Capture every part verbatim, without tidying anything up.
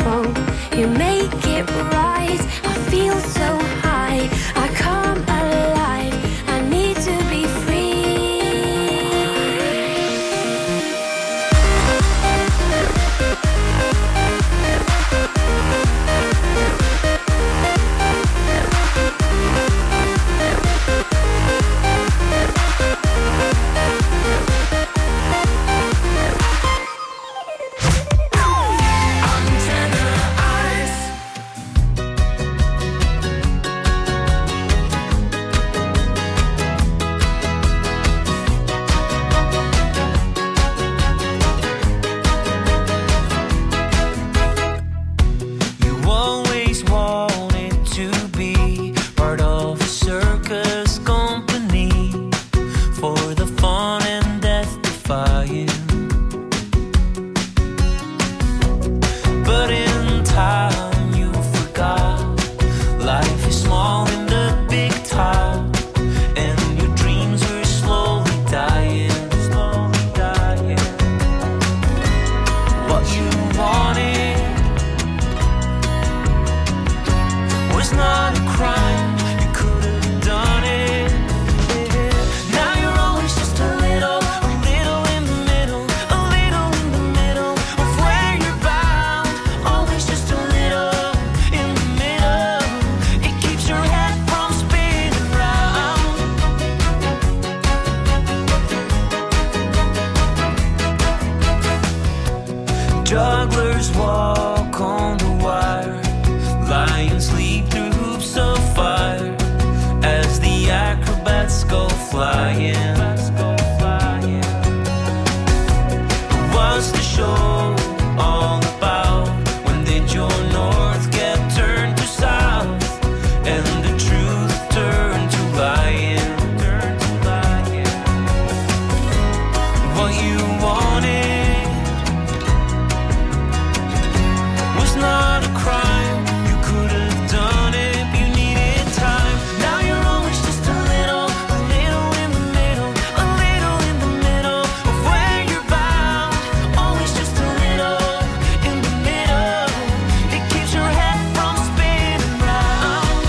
phone. You make it right. I feel so high. I come alive. I need to be free. Jugglers walk on the wire, lions leap through hoops of fire, as the acrobats go flying. What's the show all about? When did your north get turned to south, and the truth turned to lying? What you wanted was not a crime. You could have done it, you needed time. Now you're always just a little, a little in the middle, a little in the middle of where you're bound. Always just a little in the middle. It keeps your head from spinning round.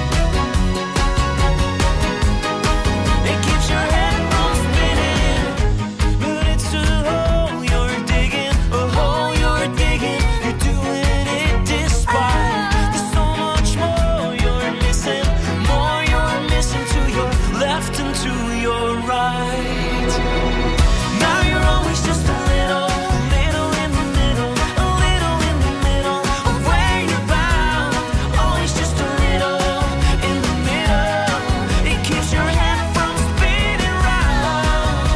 It keeps your head from spinning. But it's a hole you're digging, a hole you're digging. You're doing it despite. There's so much more you're missing, more you're missing to your left and to your right. Now you're always just a little, little in the middle, a little in the middle of where you're bound. Always just a little in the middle. It keeps your head from spinning round.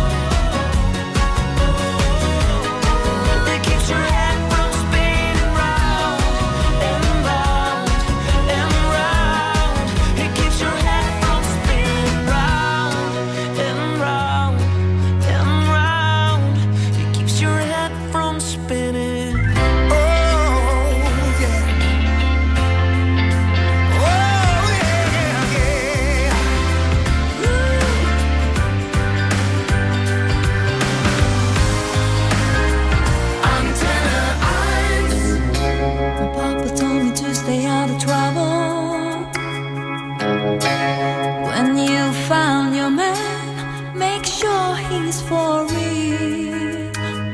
It keeps your head from spinning round and round and round. It keeps your head from spinning round and round and round. It keeps your head from spinning. Oh, yeah. Oh, yeah, yeah. Antenna eyes. My papa told me to stay out of trouble. When you found your man, make sure he's for real.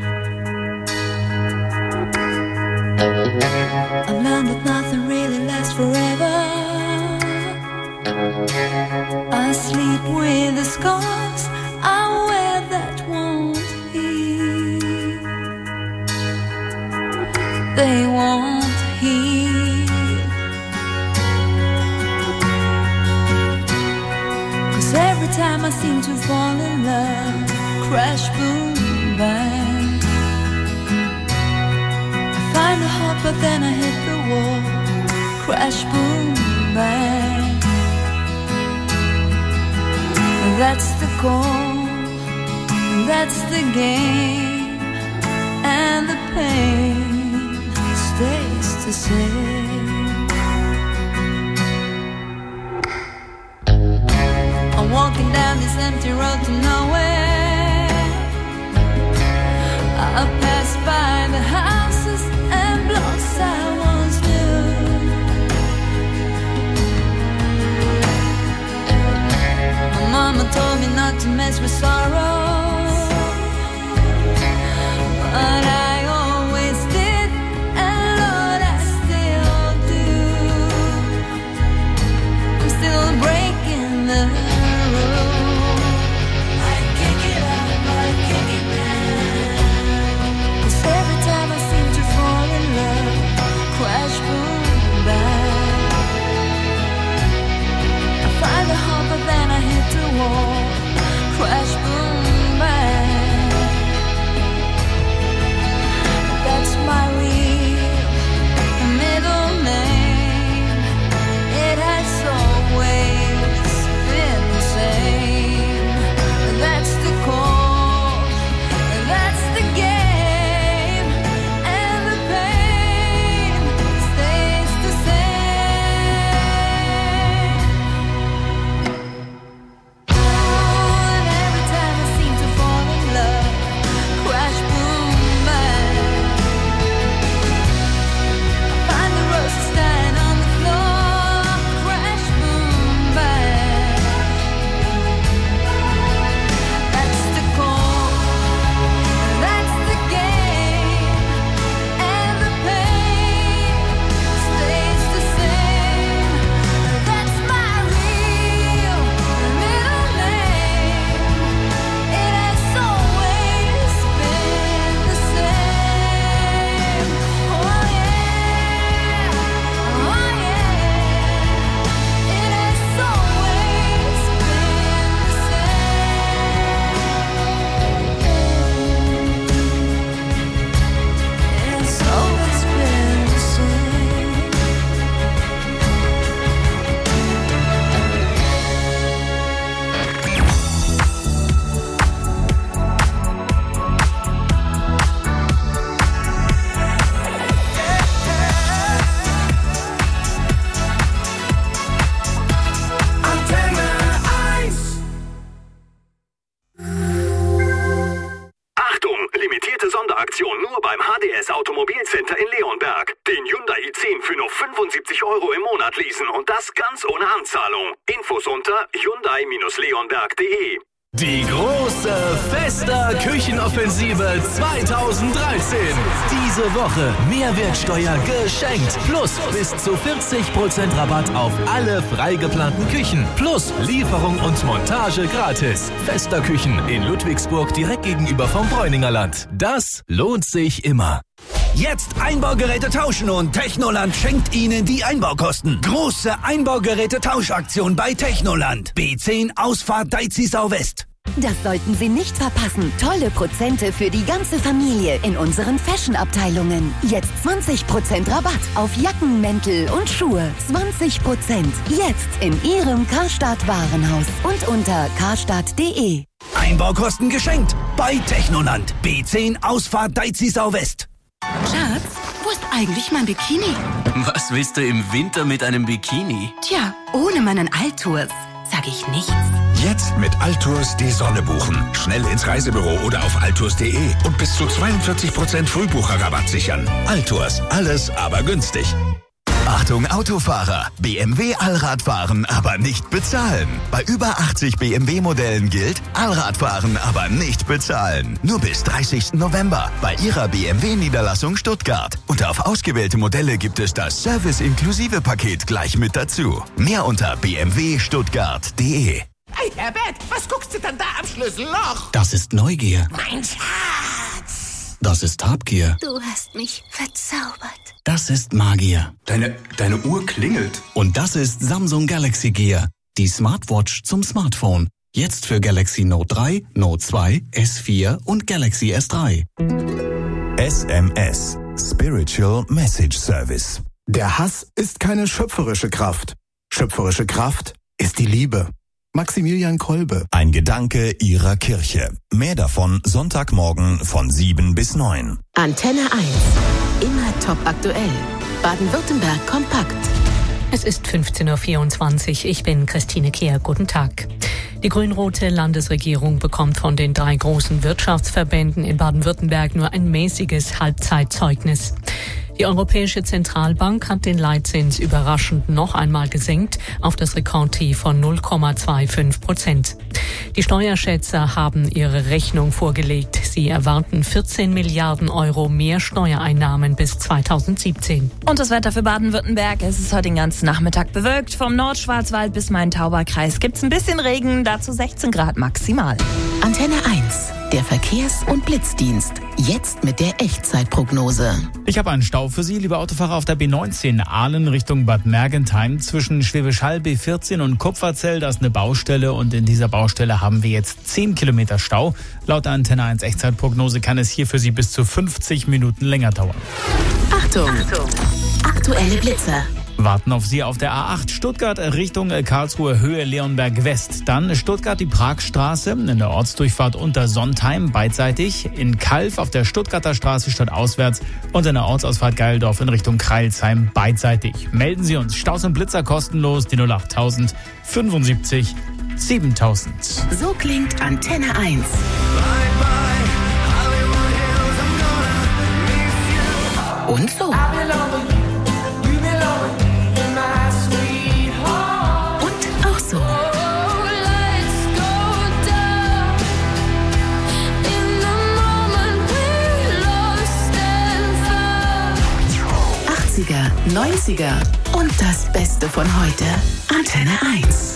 I learned that nothing really lasts forever. I sleep with the scars I wear that won't heal. They won't heal. 'Cause every time I seem to fall in love, crash, boom, bang. I find a heart, but then I hit the wall. Crash, boom, bang. That's the goal, that's the game, and the pain stays the same. I'm walking down this empty road to nowhere. I pass by the houses and blocks I Leonberg. Den Hyundai i zehn für nur fünfundsiebzig Euro im Monat leasen und das ganz ohne Anzahlung. Infos unter hyundai leonberg punkt de. Die große Fester Küchenoffensive zweitausenddreizehn. Diese Woche Mehrwertsteuer geschenkt. Plus bis zu vierzig Prozent Rabatt auf alle frei geplanten Küchen. Plus Lieferung und Montage gratis. Fester Küchen in Ludwigsburg direkt gegenüber vom Bräuninger Land. Das lohnt sich immer. Jetzt Einbaugeräte tauschen und Technoland schenkt Ihnen die Einbaukosten. Große Einbaugeräte-Tauschaktion bei Technoland. B zehn Ausfahrt Deizisau West. Das sollten Sie nicht verpassen. Tolle Prozente für die ganze Familie in unseren Fashion-Abteilungen. Jetzt zwanzig Prozent Rabatt auf Jacken, Mäntel und Schuhe. zwanzig Prozent. Jetzt in Ihrem Karstadt-Warenhaus und unter karstadt punkt de. Einbaukosten geschenkt bei Technoland. B zehn Ausfahrt Deizisau West. Schatz, wo ist eigentlich mein Bikini? Was willst du im Winter mit einem Bikini? Tja, ohne meinen Altours sag ich nichts. Jetzt mit Altours die Sonne buchen. Schnell ins Reisebüro oder auf altours punkt de und bis zu zweiundvierzig Prozent Frühbucherrabatt sichern. Altours, alles aber günstig. Achtung Autofahrer, B M W Allradfahren, aber nicht bezahlen. Bei über achtzig B M W-Modellen gilt, Allradfahren, aber nicht bezahlen. Nur bis dreißigsten November bei Ihrer B M W-Niederlassung Stuttgart. Und auf ausgewählte Modelle gibt es das Service-Inklusive-Paket gleich mit dazu. Mehr unter b m w stuttgart punkt de. Hey, Herbert, was guckst du denn da am Schlüsselloch? Das ist Neugier. Mein Schatz. Das ist Habgier. Du hast mich verzaubert. Das ist Magier. Deine, deine Uhr klingelt. Und das ist Samsung Galaxy Gear. Die Smartwatch zum Smartphone. Jetzt für Galaxy Note drei, Note zwei, S vier und Galaxy S drei. S M S. Spiritual Message Service. Der Hass ist keine schöpferische Kraft. Schöpferische Kraft ist die Liebe. Maximilian Kolbe. Ein Gedanke Ihrer Kirche. Mehr davon Sonntagmorgen von sieben bis neun. Antenne eins. Immer top aktuell. Baden-Württemberg kompakt. Es ist fünfzehn Uhr vierundzwanzig. Ich bin Christine Kehr. Guten Tag. Die grün-rote Landesregierung bekommt von den drei großen Wirtschaftsverbänden in Baden-Württemberg nur ein mäßiges Halbzeitzeugnis. Die Europäische Zentralbank hat den Leitzins überraschend noch einmal gesenkt auf das Rekordtief von null Komma fünfundzwanzig Prozent. Die Steuerschätzer haben ihre Rechnung vorgelegt. Sie erwarten vierzehn Milliarden Euro mehr Steuereinnahmen bis zweitausendsiebzehn. Und das Wetter für Baden-Württemberg. Es ist heute den ganzen Nachmittag bewölkt. Vom Nordschwarzwald bis Main-Tauber-Kreis gibt's ein bisschen Regen, dazu sechzehn Grad maximal. Antenne eins. Der Verkehrs- und Blitzdienst. Jetzt mit der Echtzeitprognose. Ich habe einen Stau für Sie, liebe Autofahrer, auf der B neunzehn Aalen Richtung Bad Mergentheim zwischen Schwäbisch Hall B vierzehn und Kupferzell. Da ist eine Baustelle und in dieser Baustelle haben wir jetzt zehn Kilometer Stau. Laut der Antenne eins Echtzeitprognose kann es hier für Sie bis zu fünfzig Minuten länger dauern. Achtung! Achtung. Aktuelle Blitzer. Warten auf Sie auf der A acht Stuttgart Richtung Karlsruhe Höhe Leonberg West. Dann Stuttgart die Pragstraße in der Ortsdurchfahrt unter Sontheim beidseitig. In Kalf auf der Stuttgarter Straße stadtauswärts und in der Ortsausfahrt Geildorf in Richtung Kreilsheim beidseitig. Melden Sie uns. Staus und Blitzer kostenlos die null acht null null fünfundsiebzig siebentausend. So klingt Antenne eins. Und so. achtziger, neunziger und das Beste von heute. Antenne eins.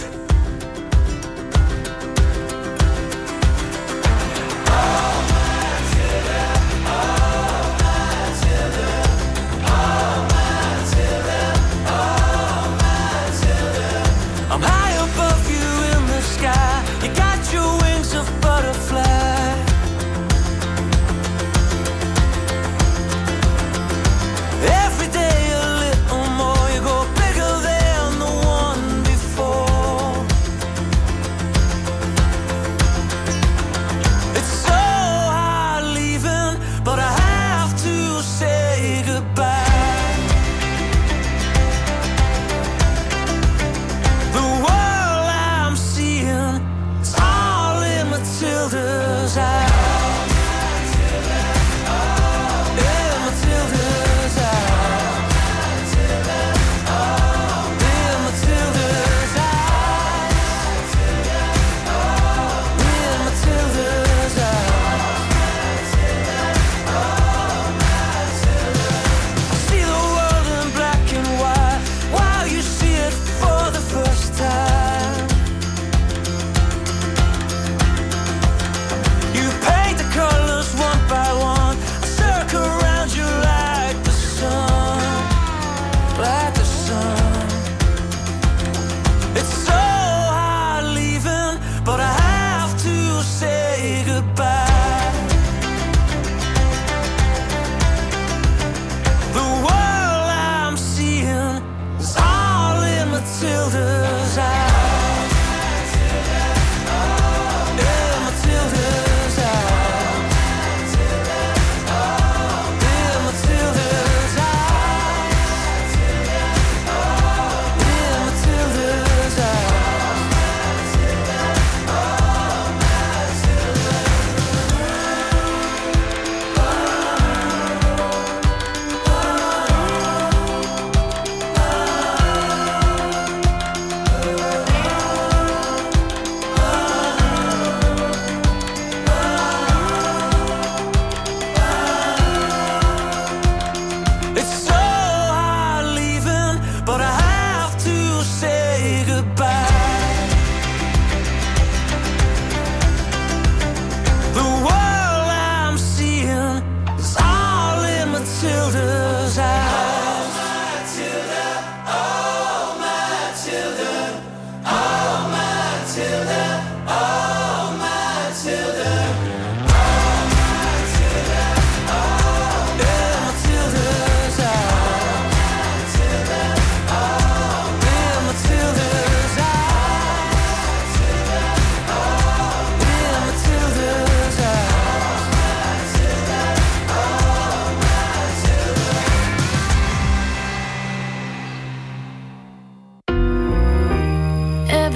I'm high above you in the sky. You got your wings of butterfly. Every day a little more. You go bigger than the one before.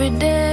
every day.